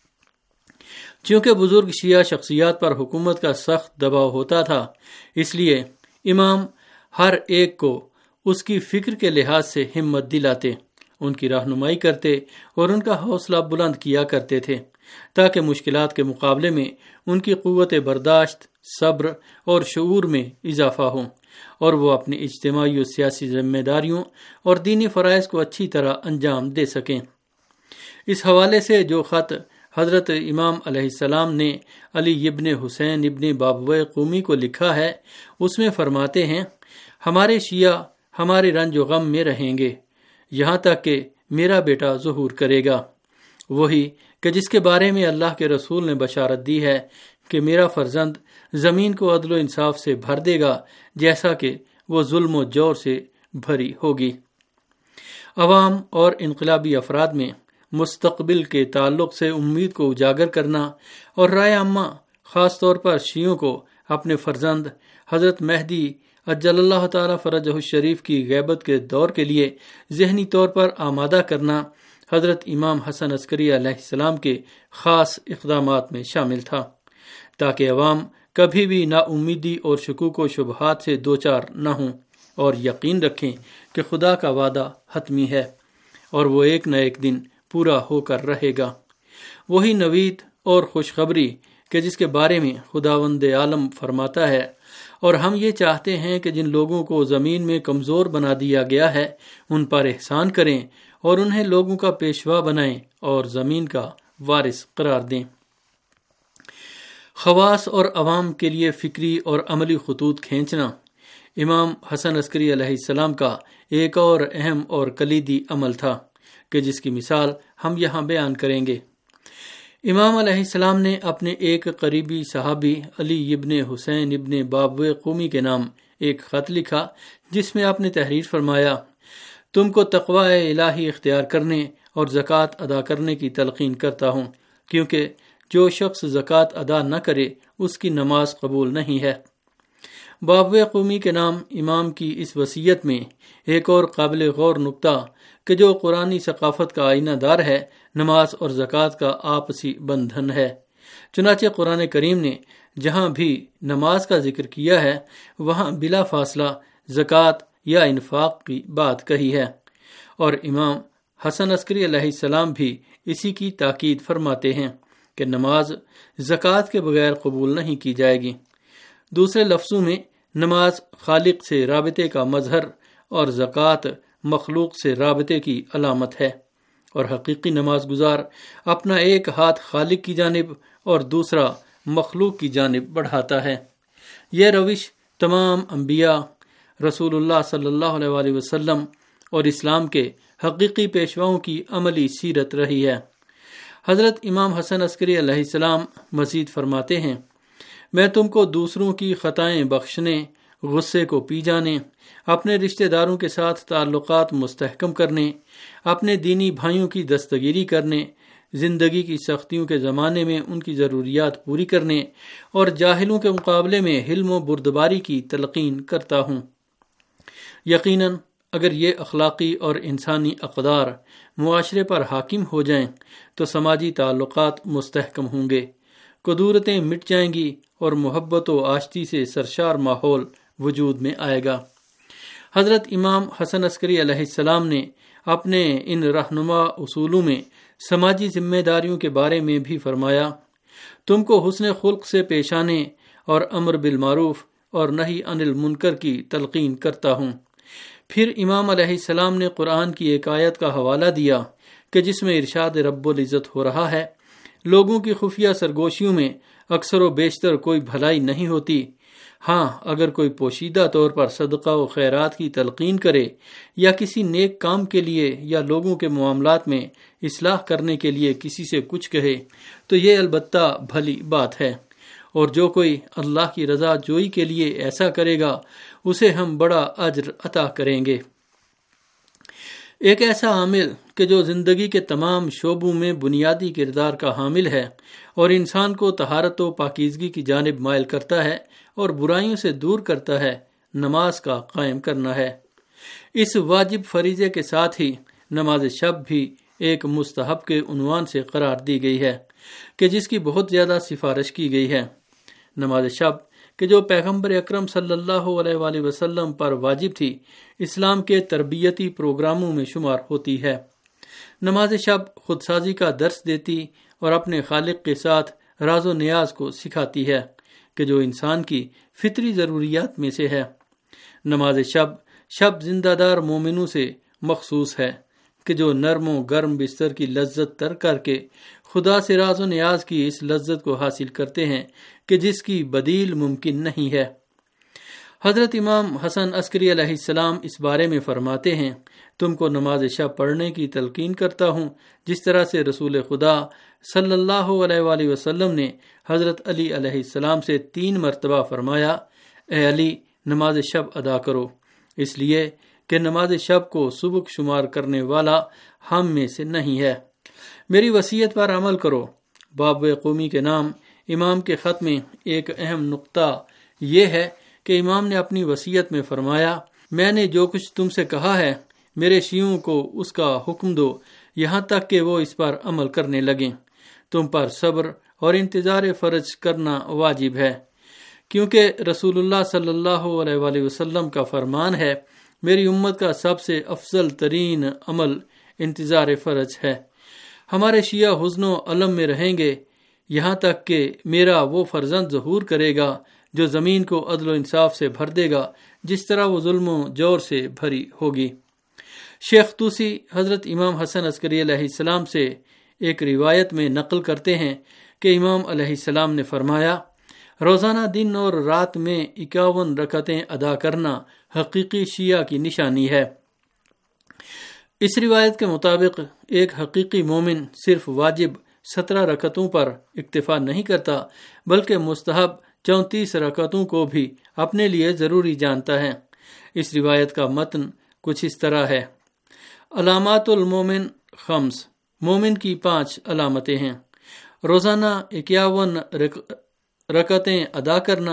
چونکہ بزرگ شیعہ شخصیات پر حکومت کا سخت دباؤ ہوتا تھا، اس لیے امام ہر ایک کو اس کی فکر کے لحاظ سے ہمت دلاتے، ان کی رہنمائی کرتے اور ان کا حوصلہ بلند کیا کرتے تھے تاکہ مشکلات کے مقابلے میں ان کی قوت برداشت، صبر اور شعور میں اضافہ ہو، اور وہ اپنی اجتماعی و سیاسی ذمہ داریوں اور دینی فرائض کو اچھی طرح انجام دے سکیں۔ اس حوالے سے جو خط حضرت امام علیہ السلام نے علی ابن حسین ابن بابویہ قومی کو لکھا ہے، اس میں فرماتے ہیں، ہمارے شیعہ ہمارے رنج و غم میں رہیں گے یہاں تک کہ میرا بیٹا ظہور کرے گا، وہی کہ جس کے بارے میں اللہ کے رسول نے بشارت دی ہے کہ میرا فرزند زمین کو عدل و انصاف سے بھر دے گا جیسا کہ وہ ظلم و جور سے بھری ہوگی۔ عوام اور انقلابی افراد میں مستقبل کے تعلق سے امید کو اجاگر کرنا اور رائے عامہ خاص طور پر شیعوں کو اپنے فرزند حضرت مہدی عجل اللہ تعالی فرجہ الشریف کی غیبت کے دور کے لیے ذہنی طور پر آمادہ کرنا حضرت امام حسن عسکری علیہ السلام کے خاص اقدامات میں شامل تھا، تاکہ عوام کبھی بھی نا امیدی اور شکوک و شبہات سے دوچار نہ ہوں اور یقین رکھیں کہ خدا کا وعدہ حتمی ہے اور وہ ایک نہ ایک دن پورا ہو کر رہے گا۔ وہی نوید اور خوشخبری کہ جس کے بارے میں خداوند عالم فرماتا ہے، اور ہم یہ چاہتے ہیں کہ جن لوگوں کو زمین میں کمزور بنا دیا گیا ہے ان پر احسان کریں اور انہیں لوگوں کا پیشوا بنائیں اور زمین کا وارث قرار دیں۔ خواص اور عوام کے لیے فکری اور عملی خطوط کھینچنا امام حسن عسکری علیہ السلام کا ایک اور اہم اور کلیدی عمل تھا کہ جس کی مثال ہم یہاں بیان کریں گے۔ امام علیہ السلام نے اپنے ایک قریبی صحابی علی ابن حسین ابن بابویہ قومی کے نام ایک خط لکھا جس میں آپ نے تحریر فرمایا، تم کو تقوی الہی اختیار کرنے اور زکوٰۃ ادا کرنے کی تلقین کرتا ہوں، کیونکہ جو شخص زکوٰۃ ادا نہ کرے اس کی نماز قبول نہیں ہے۔ باب قومی کے نام امام کی اس وصیت میں ایک اور قابل غور نکتہ کہ جو قرآنی ثقافت کا آئینہ دار ہے، نماز اور زکوٰۃ کا آپسی بندھن ہے۔ چنانچہ قرآن کریم نے جہاں بھی نماز کا ذکر کیا ہے وہاں بلا فاصلہ زکوٰۃ یا انفاق کی بات کہی ہے، اور امام حسن عسکری علیہ السلام بھی اسی کی تاکید فرماتے ہیں کہ نماز زکوٰۃ کے بغیر قبول نہیں کی جائے گی۔ دوسرے لفظوں میں نماز خالق سے رابطے کا مظہر اور زکوٰۃ مخلوق سے رابطے کی علامت ہے، اور حقیقی نماز گزار اپنا ایک ہاتھ خالق کی جانب اور دوسرا مخلوق کی جانب بڑھاتا ہے۔ یہ روش تمام انبیاء، رسول اللہ صلی اللہ علیہ وآلہ وسلم اور اسلام کے حقیقی پیشواؤں کی عملی سیرت رہی ہے۔ حضرت امام حسن عسکری علیہ السلام مزید فرماتے ہیں، میں تم کو دوسروں کی خطائیں بخشنے، غصے کو پی جانے، اپنے رشتہ داروں کے ساتھ تعلقات مستحکم کرنے، اپنے دینی بھائیوں کی دستگیری کرنے، زندگی کی سختیوں کے زمانے میں ان کی ضروریات پوری کرنے اور جاہلوں کے مقابلے میں حلم و بردباری کی تلقین کرتا ہوں۔ یقیناً اگر یہ اخلاقی اور انسانی اقدار معاشرے پر حاکم ہو جائیں تو سماجی تعلقات مستحکم ہوں گے، کدورتیں مٹ جائیں گی اور محبت و آشتی سے سرشار ماحول وجود میں آئے گا۔ حضرت امام حسن عسکری علیہ السلام نے اپنے ان رہنما اصولوں میں سماجی ذمہ داریوں کے بارے میں بھی فرمایا، تم کو حسن خلق سے پیش آنے اور امر بالمعروف اور نہی عن المنکر کی تلقین کرتا ہوں۔ پھر امام علیہ السلام نے قرآن کی ایک آیت کا حوالہ دیا کہ جس میں ارشاد رب العزت ہو رہا ہے، لوگوں کی خفیہ سرگوشیوں میں اکثر و بیشتر کوئی بھلائی نہیں ہوتی، ہاں اگر کوئی پوشیدہ طور پر صدقہ و خیرات کی تلقین کرے یا کسی نیک کام کے لیے یا لوگوں کے معاملات میں اصلاح کرنے کے لیے کسی سے کچھ کہے تو یہ البتہ بھلی بات ہے، اور جو کوئی اللہ کی رضا جوئی کے لیے ایسا کرے گا اسے ہم بڑا اجر عطا کریں گے۔ ایک ایسا عامل کہ جو زندگی کے تمام شعبوں میں بنیادی کردار کا حامل ہے اور انسان کو طہارت و پاکیزگی کی جانب مائل کرتا ہے اور برائیوں سے دور کرتا ہے، نماز کا قائم کرنا ہے۔ اس واجب فریضے کے ساتھ ہی نماز شب بھی ایک مستحب کے عنوان سے قرار دی گئی ہے کہ جس کی بہت زیادہ سفارش کی گئی ہے۔ نماز شب کہ جو پیغمبر اکرم صلی اللہ علیہ وآلہ وسلم پر واجب تھی، اسلام کے تربیتی پروگراموں میں شمار ہوتی ہے۔ نماز شب خودسازی کا درس دیتی اور اپنے خالق کے ساتھ راز و نیاز کو سکھاتی ہے کہ جو انسان کی فطری ضروریات میں سے ہے۔ نماز شب زندہ دار مومنوں سے مخصوص ہے کہ جو نرم و گرم بستر کی لذت ترک کر کے خدا سے راز و نیاز کی اس لذت کو حاصل کرتے ہیں کہ جس کی بدیل ممکن نہیں ہے۔ حضرت امام حسن عسکری علیہ السلام اس بارے میں فرماتے ہیں، تم کو نماز شب پڑھنے کی تلقین کرتا ہوں جس طرح سے رسول خدا صلی اللہ علیہ وآلہ وسلم نے حضرت علی علیہ السلام سے 3 مرتبہ فرمایا، اے علی نماز شب ادا کرو، اس لیے کہ نماز شب کو سبک شمار کرنے والا ہم میں سے نہیں ہے۔ میری وصیت پر عمل کرو۔ باب قومی کے نام امام کے خط میں ایک اہم نقطہ یہ ہے کہ امام نے اپنی وصیت میں فرمایا، میں نے جو کچھ تم سے کہا ہے میرے شیعوں کو اس کا حکم دو یہاں تک کہ وہ اس پر عمل کرنے لگیں۔ تم پر صبر اور انتظار فرض کرنا واجب ہے، کیونکہ رسول اللہ صلی اللہ علیہ وآلہ وسلم کا فرمان ہے، میری امت کا سب سے افضل ترین عمل انتظار فرض ہے۔ ہمارے شیعہ حزن و علم میں رہیں گے یہاں تک کہ میرا وہ فرزند ظہور کرے گا جو زمین کو عدل و انصاف سے بھر دے گا جس طرح وہ ظلم و جور سے بھری ہوگی۔ شیخ طوسی حضرت امام حسن عسکری علیہ السلام سے ایک روایت میں نقل کرتے ہیں کہ امام علیہ السلام نے فرمایا، روزانہ دن اور رات میں 51 رکعتیں ادا کرنا حقیقی شیعہ کی نشانی ہے۔ اس روایت کے مطابق ایک حقیقی مومن صرف واجب 17 رکعتوں پر اکتفا نہیں کرتا بلکہ مستحب 34 رکعتوں کو بھی اپنے لیے ضروری جانتا ہے۔ اس روایت کا متن کچھ اس طرح ہے، علامات المومن 5، مومن کی 5 علامتیں ہیں۔ روزانہ 51 رکعتیں ادا کرنا،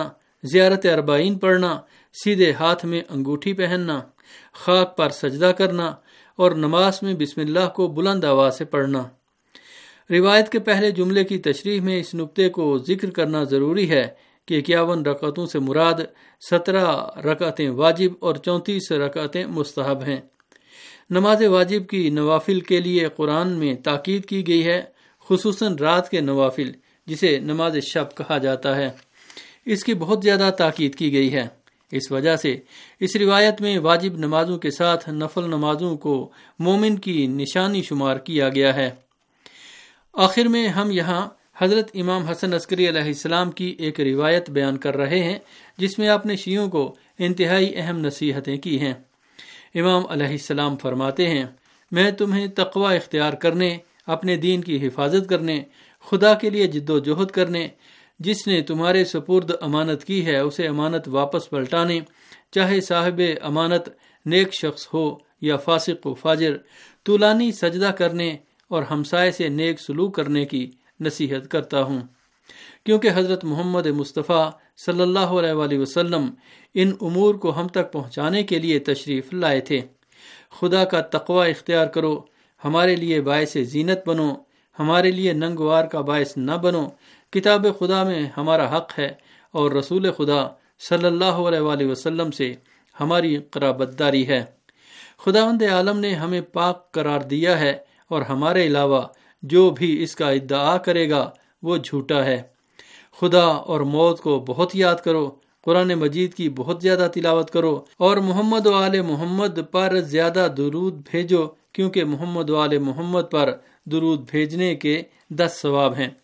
زیارت اربعین پڑھنا، سیدھے ہاتھ میں انگوٹھی پہننا، خاک پر سجدہ کرنا اور نماز میں بسم اللہ کو بلند آواز سے پڑھنا۔ روایت کے پہلے جملے کی تشریح میں اس نقطے کو ذکر کرنا ضروری ہے کہ 51 رکعتوں سے مراد 17 رکعتیں واجب اور 34 رکعتیں مستحب ہیں۔ نماز واجب کی نوافل کے لیے قرآن میں تاکید کی گئی ہے، خصوصاً رات کے نوافل جسے نماز شب کہا جاتا ہے، اس کی بہت زیادہ تاکید کی گئی ہے۔ اس وجہ سے اس روایت میں واجب نمازوں کے ساتھ نفل نمازوں کو مومن کی نشانی شمار کیا گیا ہے۔ آخر میں ہم یہاں حضرت امام حسن عسکری علیہ السلام کی ایک روایت بیان کر رہے ہیں جس میں آپ نے شیعوں کو انتہائی اہم نصیحتیں کی ہیں۔ امام علیہ السلام فرماتے ہیں، میں تمہیں تقوی اختیار کرنے، اپنے دین کی حفاظت کرنے، خدا کے لیے جد و جہد کرنے، جس نے تمہارے سپرد امانت کی ہے اسے امانت واپس پلٹانے، چاہے صاحب امانت نیک شخص ہو یا فاسق و فاجر، طولانی سجدہ کرنے اور ہمسائے سے نیک سلوک کرنے کی نصیحت کرتا ہوں، کیونکہ حضرت محمد مصطفیٰ صلی اللہ علیہ وآلہ وسلم ان امور کو ہم تک پہنچانے کے لیے تشریف لائے تھے۔ خدا کا تقوی اختیار کرو، ہمارے لیے باعث زینت بنو، ہمارے لیے ننگوار کا باعث نہ بنو، کتاب خدا میں ہمارا حق ہے اور رسول خدا صلی اللہ علیہ وآلہ وسلم سے ہماری قرابت داری ہے۔ خداوند عالم نے ہمیں پاک قرار دیا ہے اور ہمارے علاوہ جو بھی اس کا ادعا کرے گا وہ جھوٹا ہے۔ خدا اور موت کو بہت یاد کرو، قرآن مجید کی بہت زیادہ تلاوت کرو اور محمد و آل محمد پر زیادہ درود بھیجو، کیونکہ محمد و آل محمد پر درود بھیجنے کے 10 ثواب ہیں۔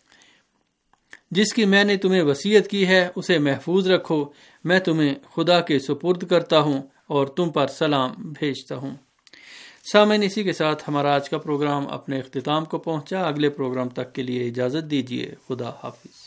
جس کی میں نے تمہیں وصیت کی ہے اسے محفوظ رکھو، میں تمہیں خدا کے سپرد کرتا ہوں اور تم پر سلام بھیجتا ہوں۔ سامعین، اسی کے ساتھ ہمارا آج کا پروگرام اپنے اختتام کو پہنچا۔ اگلے پروگرام تک کے لیے اجازت دیجیے۔ خدا حافظ۔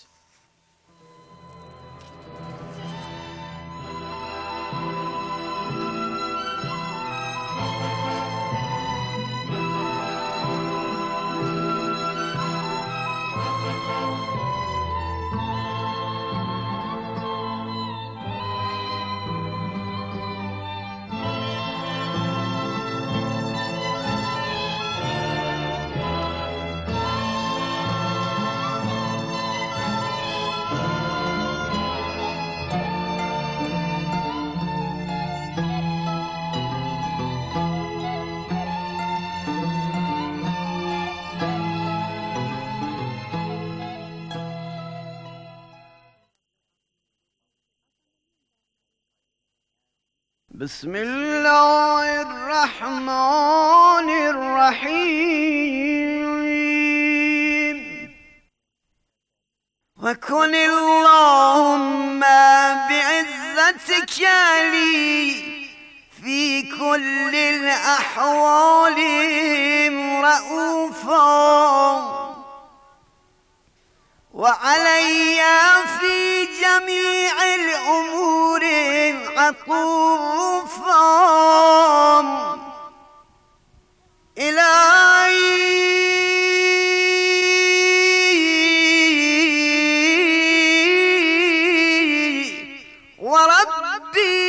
بسم اللہ الرحمن الرحیم وکن اللہم بعزتک لی فی کل الاحوال رؤوفا وعلی فی جمیع الامور عطوفا الہی وربی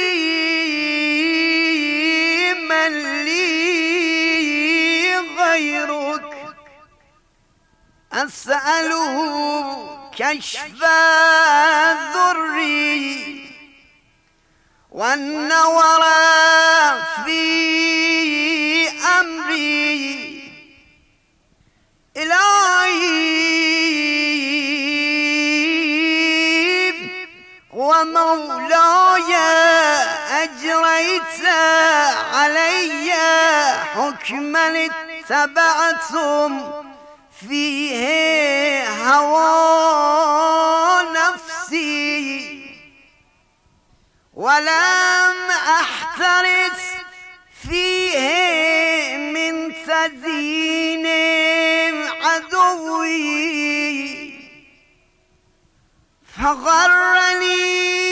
من لی غیرک اسألہ کشف ذری والنور في أمري إلهي ومولاي أجريت علي حكما اتبعتم فيه هوى نفسي ولم أحترس فيه من تزيين عدوي فغرني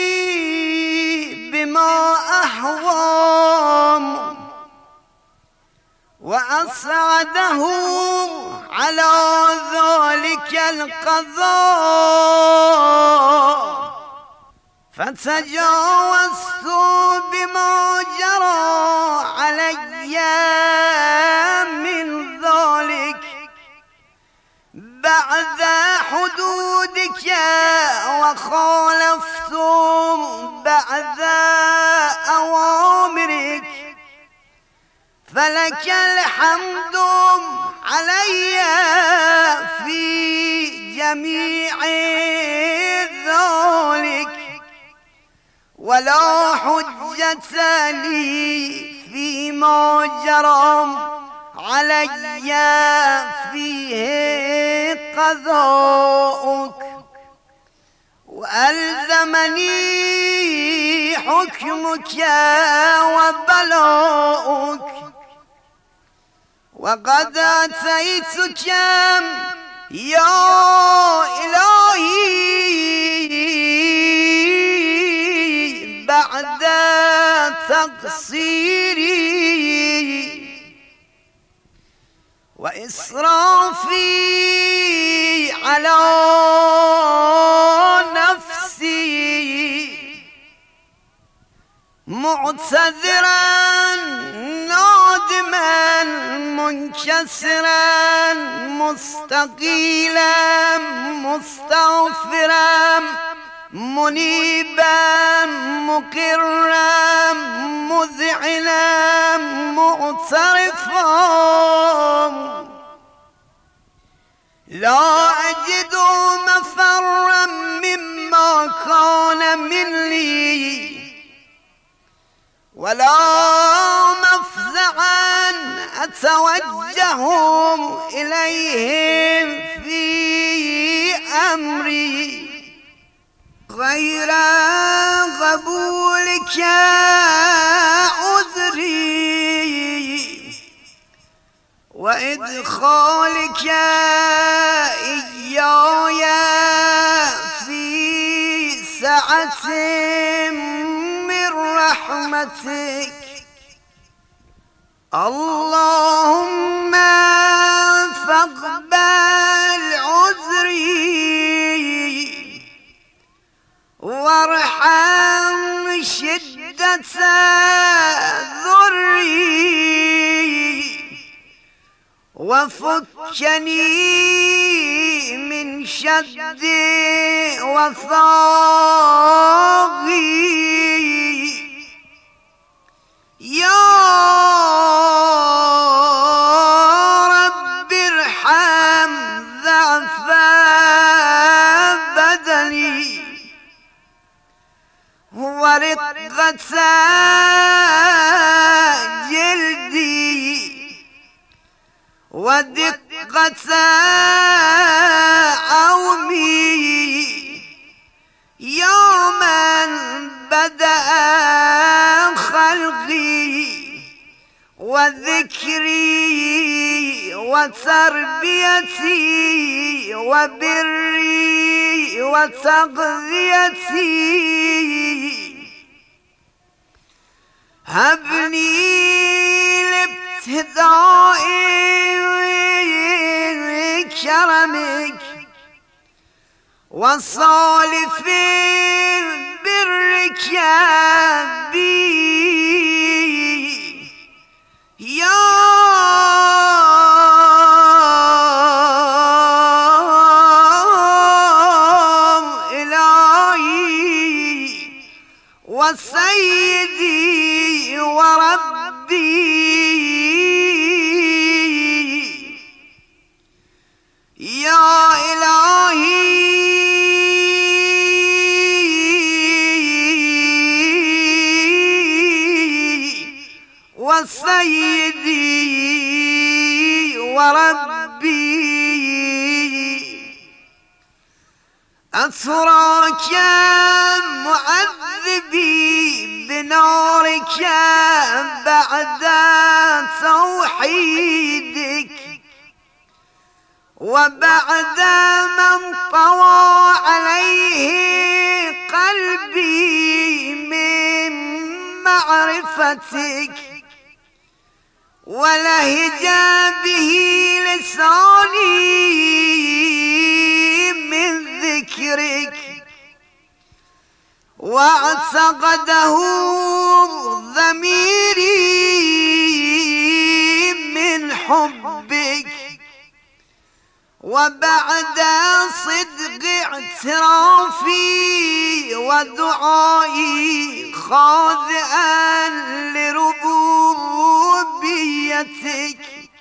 بما أهوام وأسعده على ذلك القضاء فتجاوزت بما جرى علي من ذلك بعد حدودك وخالفت بعد أوامرك، فلك الحمد علي في جميع ذلك، ولا حجة لي فيما جرى علي فيه قضاؤك، وألزمني حكمك وبلاؤك، وقد أتيتك يا إلهي بعد تقصيري وإسرافي على نفسي، معتذرا نادما منكسرا مستقيلا مستغفرا منيبا مقرا مذعنا معترفا، لا أجد مفرا مما كان مني ولا مفزعا أتوجه إليهم في أمري غير قبولك عذري وإدخالك إياي في سعة من رحمتك. اللهم فاقبل عذري وارحم شدة ذري وفكني من شد وثاقي يا رب ارحم ضعف بدني ورقة جلدي ودقة عومي يا من بدأ خلقي وذكري وتربيتي وبري وتغذيتي. هبني لابتداء كرمك وصالف برك بي يا إلهي وسيدي وربي يا إلهي وسيدي وربي أتراك معذبي بنارك بعد توحيدك وبعد من طوى عليه قلبي من معرفتك ولهج به لساني من ذكرك وعلى وسقده ضميري من حبك وبعد صدق اعترافي ودعائي خاضعا لربوبيتك.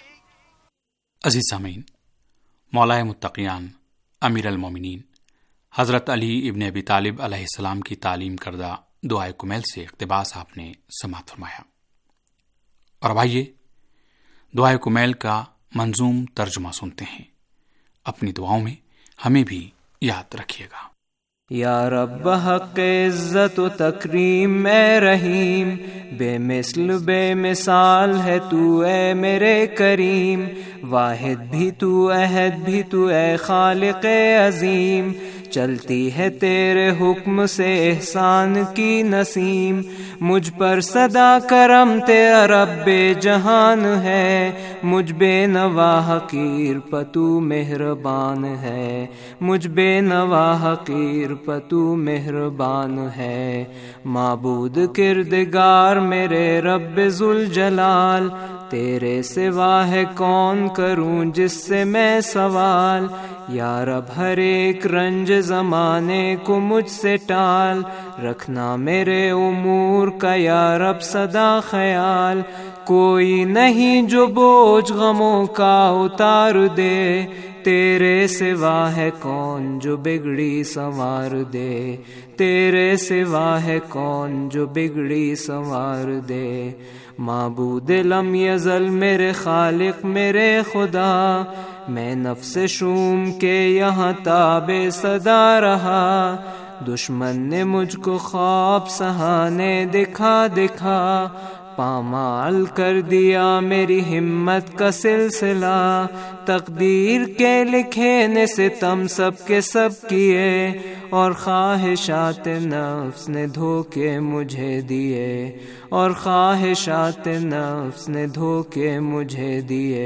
عزیز سامعین، مولا متقیان امیر المومنین حضرت علی ابن ابی طالب علیہ السلام کی تعلیم کردہ دعائے کمیل سے اقتباس آپ نے سماعت فرمایا. اور اب آئیے دعائے کمیل کا منظوم ترجمہ سنتے ہیں. اپنی دعاؤں میں ہمیں بھی یاد رکھیے گا. یا رب حق عزت و تکریم اے رحیم، بے مثل بے مثال ہے تو اے میرے کریم، واحد بھی تو احد بھی تو اے خالق عظیم، چلتی ہے تیرے حکم سے احسان کی نسیم، مجھ پر صدا کرم تیرا رب جہان ہے، مجھ بے نوا حقیر پتو مہربان ہے، مجھ بے نوا حقیر پتو مہربان ہے، معبود کردگار میرے رب ذوالجلال، تیرے سوا ہے کون کروں جس سے میں سوال، یا رب ہر ایک رنج زمانے کو مجھ سے ٹال، رکھنا میرے امور کا یا رب سدا خیال، کوئی نہیں جو بوجھ غموں کا اتار دے، تیرے سوا ہے کون جو بگڑی سنوار دے، تیرے سوا ہے کون جو بگڑی سنوار دے، معبود لم یزل میرے خالق میرے خدا، میں نفس شوم کے یہاں تابع صدا رہا، دشمن نے مجھ کو خواب سہانے دکھا دکھا، پامال کر دیا میری ہمت کا سلسلہ، تقدیر کے لکھے نے ستم سب کے سب کیے، اور خواہشات نفس نے دھوکے مجھے دیے، اور خواہشات نفس نے دھوکے مجھے دیے،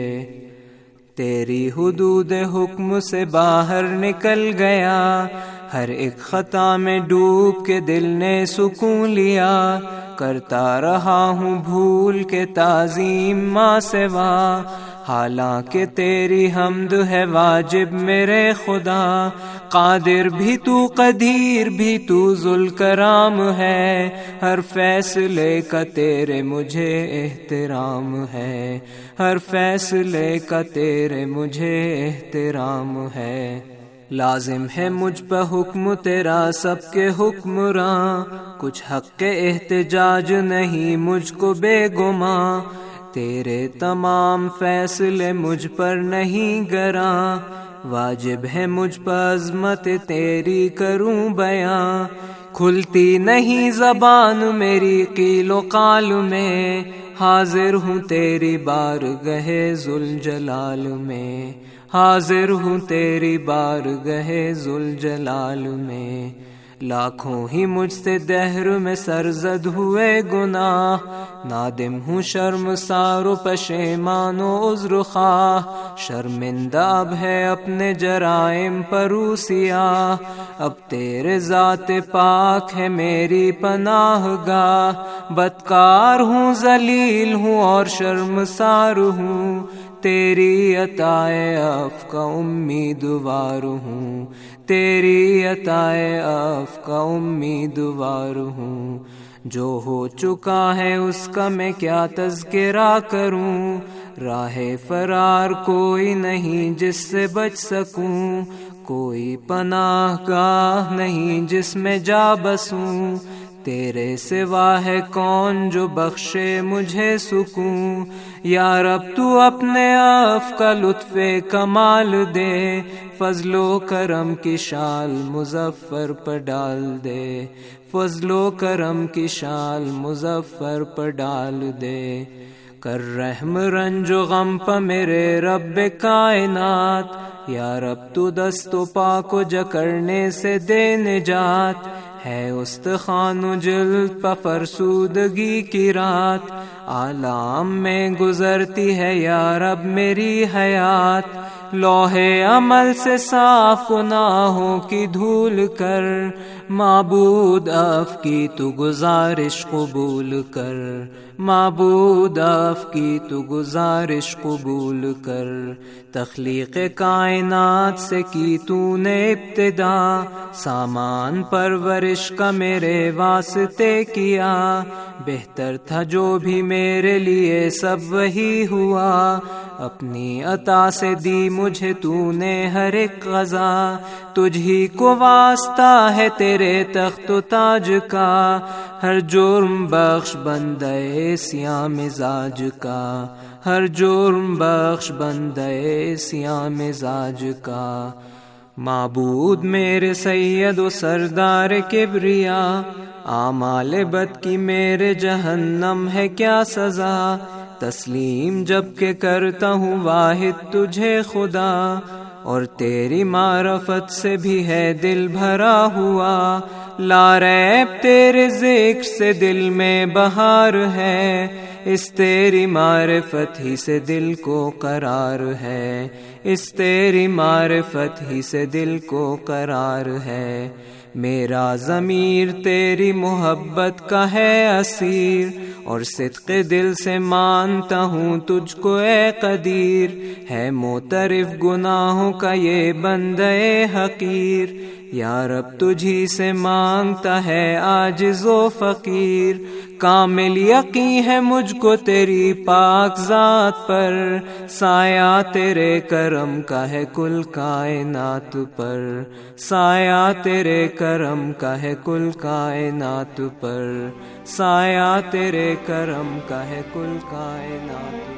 تیری حدود حکم سے باہر نکل گیا، ہر ایک خطا میں ڈوب کے دل نے سکون لیا، کرتا رہا ہوں بھول کے تعظیم ماں سوا، حالانکہ تیری حمد ہے واجب میرے خدا، قادر بھی تو قدیر بھی تو ذوالکرام ہے، ہر فیصلے کا تیرے مجھے احترام ہے، ہر فیصلے کا تیرے مجھے احترام ہے، لازم ہے مجھ پہ حکم تیرا سب کے حکمراں، کچھ حق کے احتجاج نہیں مجھ کو بے گماں، تیرے تمام فیصلے مجھ پر نہیں گراں، واجب ہے مجھ پر عظمت تیری کروں بیاں، کھلتی نہیں زبان میری قیل و قال میں، حاضر ہوں تیری بارگاہ ذوالجلال میں، حاضر ہوں تیری بارگاہ ذوالجلال میں، لاکھوں ہی مجھ سے دہر میں سرزد ہوئے گناہ، نادم ہوں شرمسار و پشیمان و عذر خواہ، شرمندہ اب ہے اپنے جرائم پرو سیاہ، اب تیرے ذات پاک ہے میری پناہ گاہ، بدکار ہوں ذلیل ہوں اور شرمسار ہوں، تیری عطائے عفو کا امیدوار ہوں، تیری عطائے عفو کا امیدوار ہوں، جو ہو چکا ہے اس کا میں کیا تذکرہ کروں، راہ فرار کوئی نہیں جس سے بچ سکوں، کوئی پناہ گاہ نہیں جس میں جا بسوں، تیرے سوا ہے کون جو بخشے مجھے سکون، یا رب تو اپنے عفو کا لطف کمال دے، فضل و کرم کی شال مظفر پر ڈال دے، فضل و کرم کی شال مظفر پر ڈال دے، کر رحم رنج و غم پہ میرے رب کائنات، یا رب تو دست و پا کو جکڑنے سے دے نجات، ہے استخوان و جلد پہ فرسودگی کی رات، عالم میں گزرتی ہے یا رب میری حیات، لوحے عمل سے صاف گناہوں کی دھول کر، معبود اف کی تو گزارش قبول کر، معبود اف کی تو گزارش قبول کر۔ تخلیق کائنات سے کی تو نے ابتدا، سامان پرورش کا میرے واسطے کیا، بہتر تھا جو بھی میرے لیے سب وہی ہوا، اپنی عطا سے دی مجھے تو نے ہر ایک غذا، تجھ ہی کو واسطہ ہے تیرے تخت و تاج کا، ہر جرم بخش بندے سیاہ مزاج کا، ہر جرم بخش بندے سیاہ مزاج کا۔ معبود میرے سید و سردار کبریا، اعمال بد کی میرے جہنم ہے کیا سزا، تسلیم جب کہ کرتا ہوں واحد تجھے خدا، اور تیری معرفت سے بھی ہے دل بھرا ہوا، لا ریب تیرے ذکر سے دل میں بہار ہے، اس تیری معرفت ہی سے دل کو قرار ہے، اس تیری معرفت ہی سے دل کو قرار ہے۔ میرا ضمیر تیری محبت کا ہے اسیر، اور صدق دل سے مانتا ہوں تجھ کو اے قدیر، ہے معترف گناہوں کا یہ بندے حقیر، یا رب تجھی سے مانگتا ہے عاجز و فقیر، کامل یقین ہے مجھ کو تیری پاک ذات پر، سایہ تیرے کرم کا ہے کل کائنات پر، سایہ تیرے کرم کا ہے کل کائنات پر، سایہ تیرے کرم کا ہے کل کائنات پر۔